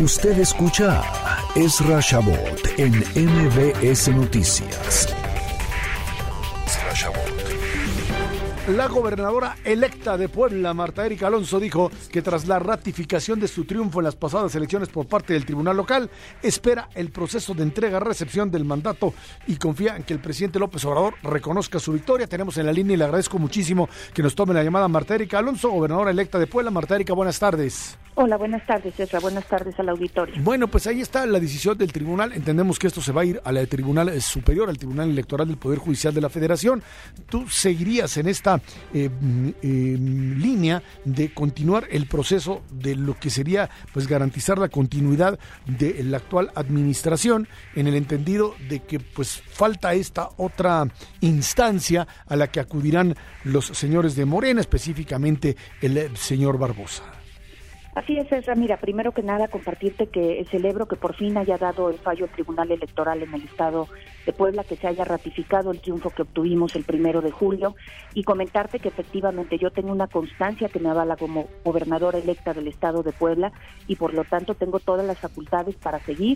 Usted escucha a Ezra Shabot en MBS Noticias. Ezra Shabot. La gobernadora electa de Puebla, Marta Erika Alonso, dijo que tras la ratificación de su triunfo en las pasadas elecciones por parte del tribunal local, espera el proceso de entrega-recepción del mandato y confía en que el presidente López Obrador reconozca su victoria. Tenemos en la línea y le agradezco muchísimo que nos tome la llamada Marta Erika Alonso, gobernadora electa de Puebla. Marta Erika, buenas tardes. Hola, buenas tardes, César. Buenas tardes al auditorio. Bueno, pues ahí está la decisión del tribunal. Entendemos que esto se va a ir al tribunal superior, al Tribunal Electoral del Poder Judicial de la Federación. ¿Tú seguirías en esta línea de continuar el proceso de lo que sería pues garantizar la continuidad de la actual administración, en el entendido de que pues falta esta otra instancia a la que acudirán los señores de Morena, específicamente el señor Barbosa? Así es, César. Mira, primero que nada compartirte que celebro que por fin haya dado el fallo el Tribunal Electoral en el Estado de Puebla, que se haya ratificado el triunfo que obtuvimos el 1 de julio, y comentarte que efectivamente yo tengo una constancia que me avala como gobernadora electa del Estado de Puebla y por lo tanto tengo todas las facultades para seguir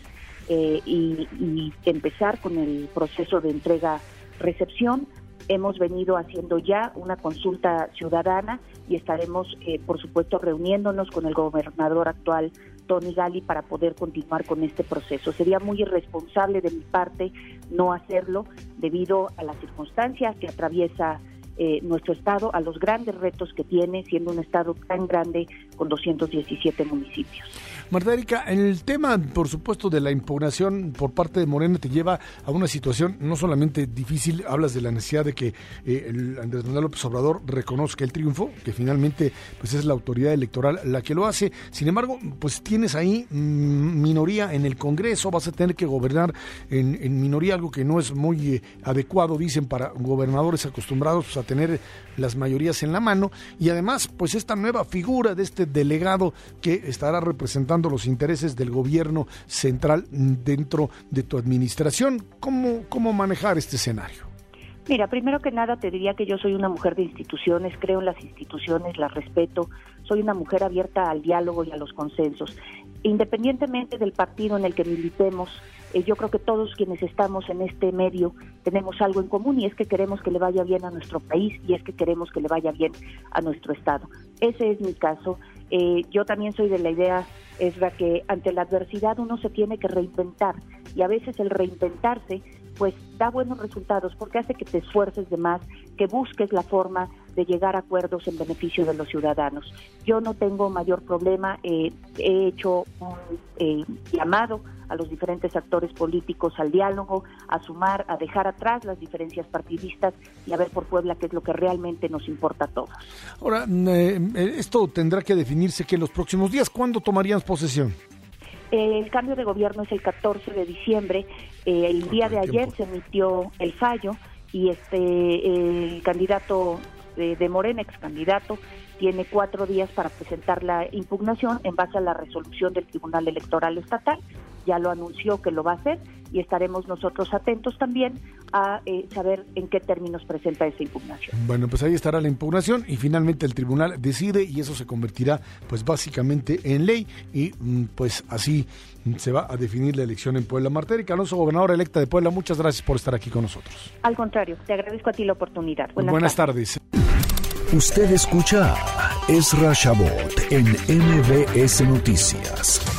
y empezar con el proceso de entrega-recepción. Hemos venido haciendo ya una consulta ciudadana y estaremos, por supuesto, reuniéndonos con el gobernador actual, Tony Gali, para poder continuar con este proceso. Sería muy irresponsable de mi parte no hacerlo debido a las circunstancias que atraviesa nuestro estado, a los grandes retos que tiene, siendo un estado tan grande con 217 municipios. Marta Erika, en el tema, por supuesto, de la impugnación por parte de Morena te lleva a una situación no solamente difícil. Hablas de la necesidad de que Andrés Manuel López Obrador reconozca el triunfo, que finalmente pues es la autoridad electoral la que lo hace. Sin embargo, pues tienes ahí minoría en el Congreso, vas a tener que gobernar en minoría, algo que no es muy adecuado, dicen, para gobernadores acostumbrados pues, a tener las mayorías en la mano, y además pues esta nueva figura de este delegado que estará representando los intereses del gobierno central dentro de tu administración. ¿Cómo manejar este escenario? Mira, primero que nada te diría que yo soy una mujer de instituciones, creo en las instituciones, las respeto, soy una mujer abierta al diálogo y a los consensos. Independientemente del partido en el que militemos, yo creo que todos quienes estamos en este medio tenemos algo en común, y es que queremos que le vaya bien a nuestro país y es que queremos que le vaya bien a nuestro estado. Ese es mi caso. Yo también soy de la idea, Ezra, que ante la adversidad uno se tiene que reinventar, y a veces el reinventarse pues da buenos resultados porque hace que te esfuerces de más, que busques la forma de llegar a acuerdos en beneficio de los ciudadanos. Yo no tengo mayor problema, he hecho un llamado a los diferentes actores políticos al diálogo, a sumar, a dejar atrás las diferencias partidistas y a ver por Puebla qué es lo que realmente nos importa a todos. Ahora, esto tendrá que definirse que en los próximos días. ¿Cuándo tomarían posesión? El cambio de gobierno es el 14 de diciembre. El día de ayer se emitió el fallo y el candidato de Morena, ex candidato, tiene 4 días para presentar la impugnación en base a la resolución del Tribunal Electoral Estatal. Ya lo anunció que lo va a hacer y estaremos nosotros atentos también a saber en qué términos presenta esa impugnación. Bueno, pues ahí estará la impugnación y finalmente el tribunal decide y eso se convertirá pues básicamente en ley y pues así se va a definir la elección en Puebla. Marta Erika Alonso, gobernadora electa de Puebla, muchas gracias por estar aquí con nosotros. Al contrario, te agradezco a ti la oportunidad. Buenas tardes. Usted escucha a Ezra Shabot en MBS Noticias.